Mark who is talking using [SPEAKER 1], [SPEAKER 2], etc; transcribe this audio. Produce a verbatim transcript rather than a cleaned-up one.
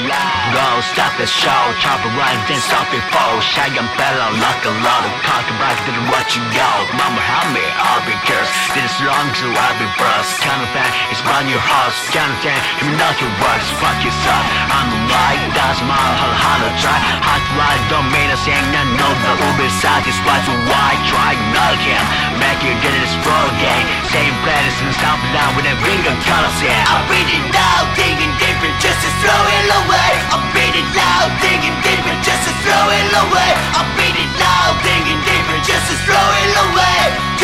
[SPEAKER 1] Go stop the show, chop a rhyme, then stop before. Shotgun bellow, lock a lot of cock back to what you go. Mama help me, I'll be cursed. This is long, so I'll be burst. Kind of fan, it's about your house. Kind of fan, you know your words. Fuck yourself, I'm alive. That's my whole how to try. Hot ride, don't mean a thing. I know the Uber satisfied, so why try? Milk him, make you get this pro game. Same planet and stop down with a ring of colors, yeah.
[SPEAKER 2] I'm reading loud, digging deeper, just to throw it away. I'm reading loud, digging deeper, just to throw it away. I'm reading loud, digging deeper, just to throw it away.